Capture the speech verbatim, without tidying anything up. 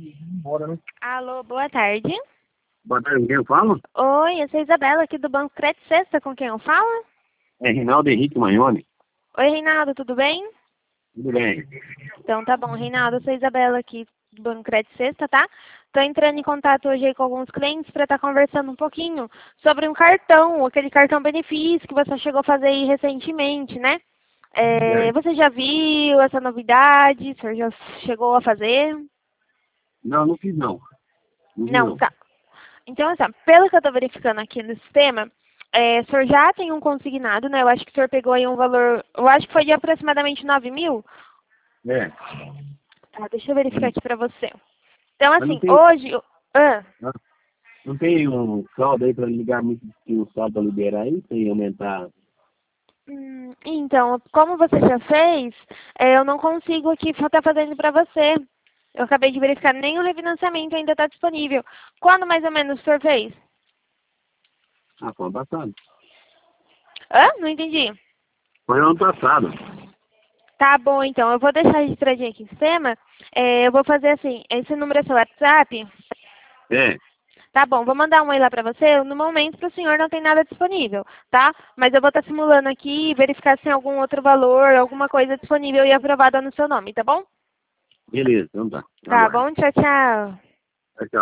Bora, né? Alô, boa tarde. Boa tarde, com quem eu falo? Oi, eu sou a Isabela aqui do Banco Crédito Sexta, com quem eu falo? É Reinaldo Henrique Magnoni. Oi, Reinaldo, tudo bem? Tudo bem. Então tá bom, Reinaldo, eu sou a Isabela aqui do Banco Crédito Sexta, tá? Tô entrando em contato hoje aí com alguns clientes para estar conversando um pouquinho sobre um cartão, aquele cartão benefício que você chegou a fazer aí recentemente, né? É, É. você já viu essa novidade? O senhor já chegou a fazer? Não, não fiz não. Não fiz Não, não. tá. Então, assim, ó, pelo que eu estou verificando aqui no sistema, é, o senhor já tem um consignado, né? Eu acho que o senhor pegou aí um valor, eu acho que foi de aproximadamente nove mil. É. Tá, deixa eu verificar Mas aqui para você. Então, não assim, tem, hoje... eu- Ah, não não tem um saldo aí para ligar muito que um saldo para liberar aí, sem aumentar. hum, então, como você já fez, é, eu não consigo aqui estar fazendo para você. Eu acabei de verificar, nem o refinanciamento ainda está disponível. Quando mais ou menos o senhor fez? Ah, foi ano passado. Hã? Não entendi. Foi ano passado. Tá bom, então. Eu vou deixar registradinho aqui em sistema. É, eu vou fazer assim, esse número é seu WhatsApp? É. Tá bom, vou mandar um aí lá pra você. No momento, pro senhor não tem nada disponível, tá? Mas eu vou estar simulando aqui e verificar se tem algum outro valor, alguma coisa disponível e aprovada no seu nome, tá bom? Beleza, então tá. Tá Aguardo. bom, tchau, tchau. Tchau, tchau.